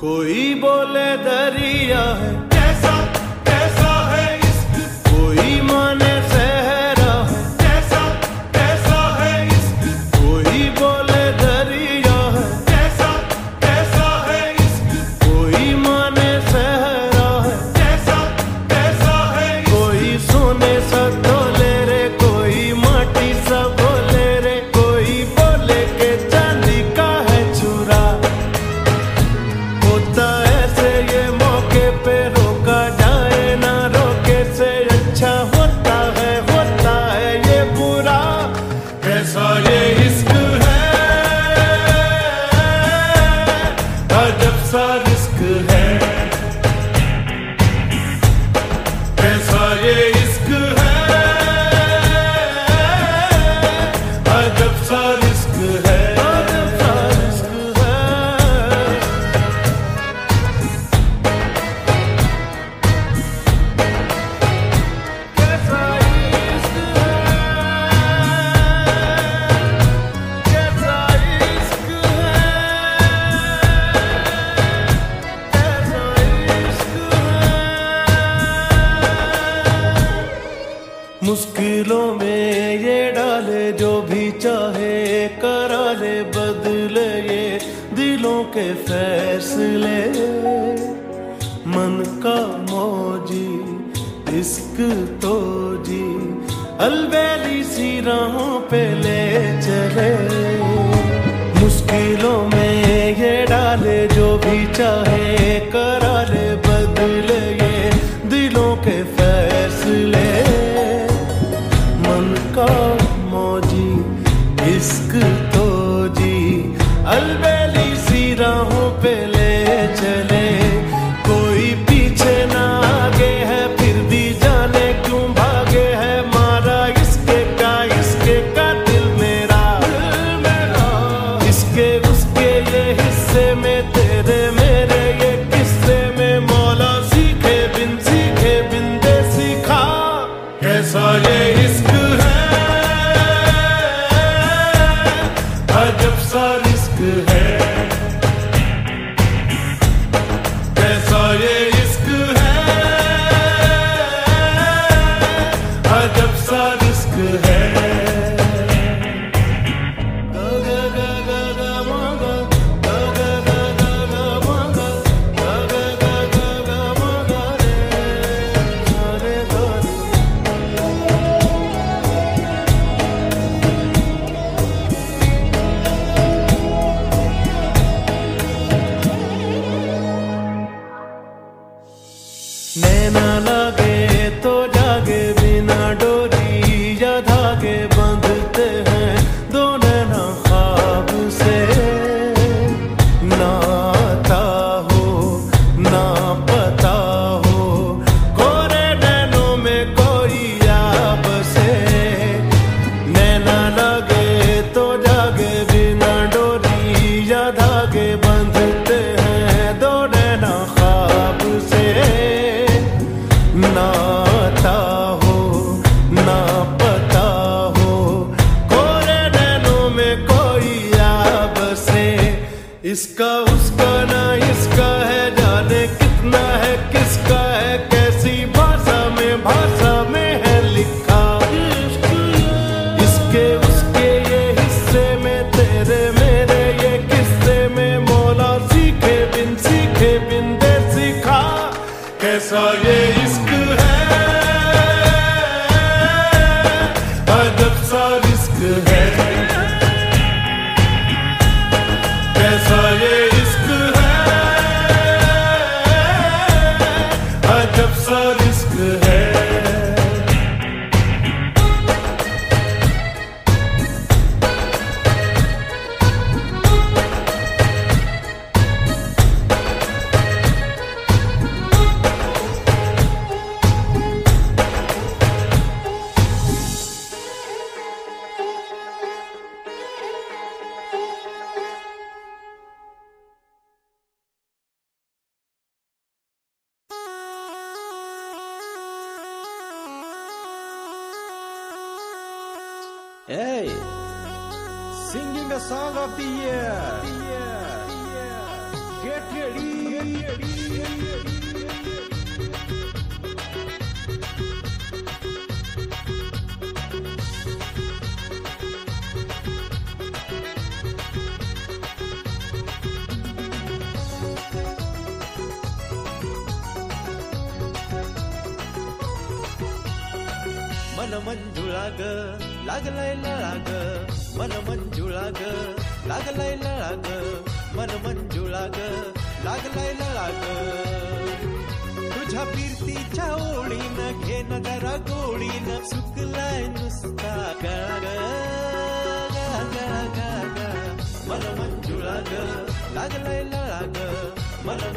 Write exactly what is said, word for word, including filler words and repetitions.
कोई बोले दरिया है कैसा कैसा है इश्क, कोई माने सहरा है कैसा कैसा है इश्क, कोई बोले दरिया है कैसा कैसा है इश्क, कोई माने सहरा है कैसा कैसा है इश्क, कोई सोने सा तोले रे, कोई माटी सा बोले रे, कोई बोले के चांदी का है चूरा। होता ऐसे ये मौके पे रोका जाए ना रोके से अच्छा होता है होता है ये बुरा। कैसा ये इश्क है, अजब सा रिस्क है, कैसा ये इश्क है, अजब सा रिस्क है, अजब सा रिस्क है। कैसा इश्क है, कैसा इश्क है, कैसा इश्क है। मुश्किलों में ये डाले जो भी चाहे करा ले, बदले ये दिलों के फैसले, मन का मौजी इश्क तो जी अलबेली सी राहों पे ले चले। मुश्किलों में ये डाले जो भी चाहे करा ले, बदले ये दिलों के फैसले, मन का मौजी इश्क तो जी अलबेली सी राहों पे ले चले। कोई पीछे ना आगे है फिर भी जाने क्यों भागे है, मारा इसके का इसके का दिल मेरा, इसके उसके ये हिस्से में तेरे मेरे ये किस्से में, मौला सीखे बिन सीखे बिन दे सीखा। कैसा ये इश्क है, अजब सा रिस्क है, कैसा ये इश्क है, अजब सा रिस्क है। गा गा गा गा गा मा गा, गा गा गा गा गा मा गा, गा गा गा गा गा मा गा रे, रे गा रे। नैना लागे तो जागे बिना डोरी या धागे, बंधते हैं दो नैना ख्वाब से, ना आता हो ना पता हो कोरे नैनों में कोई याब से। नैना लागे तो जागे बिना डोरी या धागे, बंधते हैं दो नैना ख्वाब से, ना आता हो ना पता हो कोरे नैनों में कोई याब से। इसका उसका ना इसका है, जाने कितना है किसका है, कैसी भाषा में भाषा में है लिखा। इसके उसके ये हिस्से में तेरे मेरे ये किस्से में, मौला सीखे बिन सीखे बिन दे सीखा। कैसा ये इश्क है, अजब सा रिस्क है, कैसा ये इश्क है, अजब सा रिस्क है। Hey, singing a song of the year. Get ready. येडी मन मंजुळा ग लागलाय लळा ग मन मंजुळा ग लागलाय लळा ग मन मंजुळा ग लागलाय लळा ग तुझ्या फिरतीच्या ओळीनं घेन जरा गोळीनं सुकलाय नुसता गळा ग गळा गळा गळा मन मंजुळा ग लागलाय लळा ग मन